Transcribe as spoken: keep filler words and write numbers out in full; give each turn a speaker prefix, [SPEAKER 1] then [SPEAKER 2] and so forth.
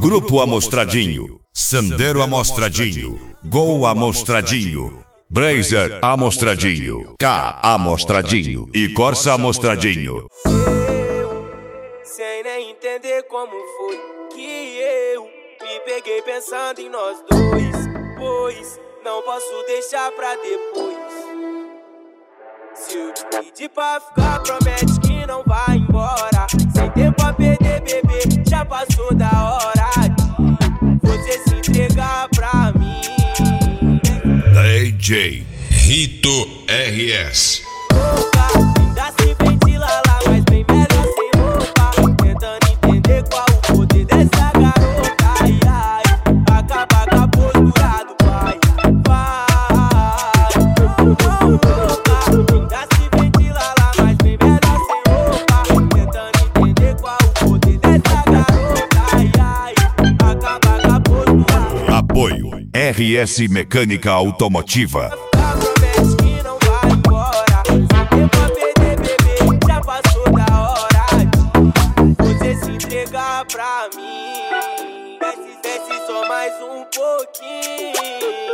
[SPEAKER 1] Grupo Amostradinho, Sandero Amostradinho, Gol Amostradinho, Blazer Amostradinho, K Amostradinho e Corsa Amostradinho.
[SPEAKER 2] Sem nem entender como foi que eu me peguei pensando em nós dois, pois não posso deixar pra depois. Se eu te pedir pra ficar, promete que não vai embora. Sem tempo a perder, bebê, já passou da hora de você se entregar pra mim.
[SPEAKER 1] D J Rito R S.
[SPEAKER 2] Louca, ainda se ventila lá, mas bem melhor sem roupa. Tentando entender qual o poder dessa garota. Ai, ai, acaba com a postura do pai. Vai, louca, ainda se ventila lá, mas bem melhor sem roupa. Tentando entender qual o poder dessa garota. Ai, ai, acaba com a postura.
[SPEAKER 1] Apoio R S Mecânica Automotiva.
[SPEAKER 2] Promete que não vai embora. Sem tempo a perder, bebê, já passou da hora de você se entregar pra mim. Desce, desce só mais um pouquinho.